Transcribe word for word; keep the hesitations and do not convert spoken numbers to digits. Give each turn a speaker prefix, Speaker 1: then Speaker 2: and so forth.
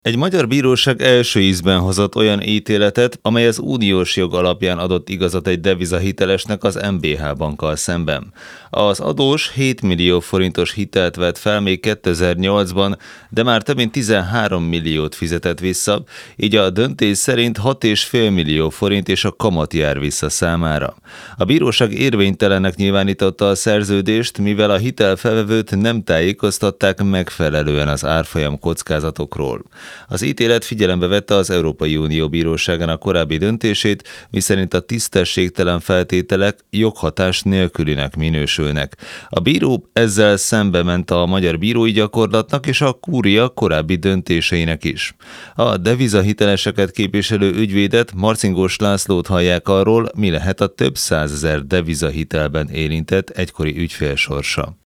Speaker 1: Egy magyar bíróság első ízben hozott olyan ítéletet, amely az uniós jog alapján adott igazat egy devizahitelesnek az em bé há bankkal szemben. Az adós hét millió forintos hitelt vett fel még kétezer-nyolcban, de már több mint tizenhárom milliót fizetett vissza, így a döntés szerint hat egész öt millió forint és a kamat jár vissza számára. A bíróság érvénytelennek nyilvánította a szerződést, mivel a hitelfelvevőt nem tájékoztatták megfelelően az árfolyam kockázatokról. Az ítélet figyelembe vette az Európai Unió Bíróságának korábbi döntését, miszerint a tisztességtelen feltételek joghatás nélkülinek minősülnek. A bíró ezzel szembe ment a magyar bírói gyakorlatnak és a kúria korábbi döntéseinek is. A devizahiteleseket képviselő ügyvédet, Marcingós Lászlót hallják arról, mi lehet a több százezer devizahitelben érintett egykori ügyfél sorsa.